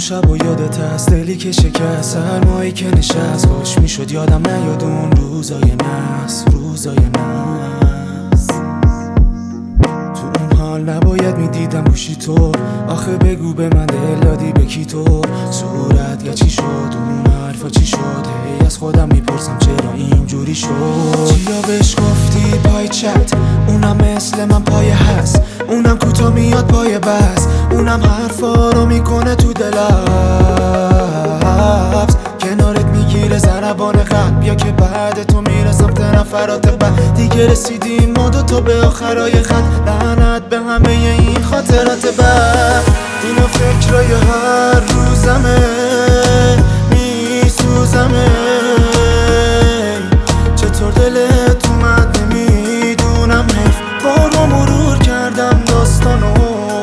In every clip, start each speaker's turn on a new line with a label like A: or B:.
A: شب و یادت هست دلی که شکست، سرمایی که نشست، کاش میشد یادم نیاد اون روزای نحس، روزای نحس. تو اون حال نباید میدیدم گوشی تو، آخه بگو به من دل دادی به کی تو؟ صورت یا چی شد؟ اون حرفا چی شد؟ هی از خودم میپرسم چرا اینجوری شد؟ چیا بهش گفتی پای چت؟ اونم مثل من پای هست، اونم کوتا میاد پای بس، اونم حرفا رو میکنه تو دلبس، کنارت میگیره ضربان قلب، یا که بعد تو میره سمت نفرات بعد. دیگه رسیدیم ما دوتا به آخرای خط، لعنت به همه این خاطرات بعد. اینا فکرای هر روزمه، میسوزمه، چطور دلت اومد نمیدونم، حیف بارو مرور کردم داستانو،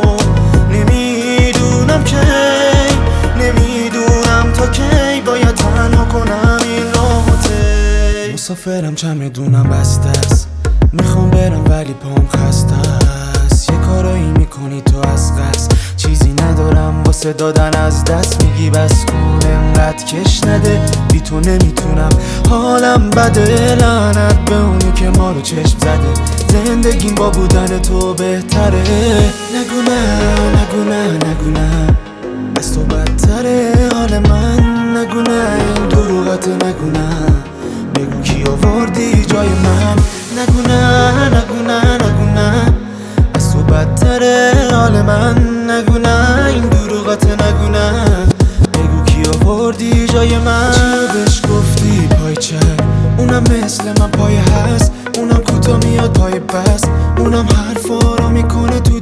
A: نمیدونم کی، نمیدونم تا کی باید تنها کنم این راحته. مسافرم چمدونم بسته است، میخوام برم ولی پام خسته است، یه کارایی میکنی تو از قصد، چیزی ندارم واسه دادن از دست، میگی بس کن انقدر کش نده، بی تو نمیتونم حالم بده، لعنت به اونی که ما رو چشم زده، زندگیم با بودن تو بهتره. نگو نه، نگو نه، نگو نه، از تو بدتره حال من، نگو نه این دروغت، نگو نه، بگو کی آوردی جای من، نگو نه، نگو نه، نگو نه، از تو بدتره حال من، نگو نه این دروغت، نگو نه، بگو کی آوردی جای من. چیا بهش گفتی پای چه؟ اونم مثل من پای هست، اونم کوتا میاد پای بس، اونم حرفا رو میکنه تو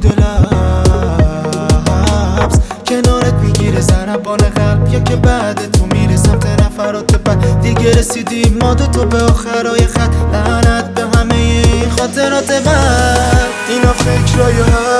A: دلبس، کنارت میگیره ضربان قلب، یا که بعد تو میره سمت نفرات بعد. دیگه رسیدیم ما دوتا به آخرای خط، لعنت به همه این خاطرات بعد. اینا فکرای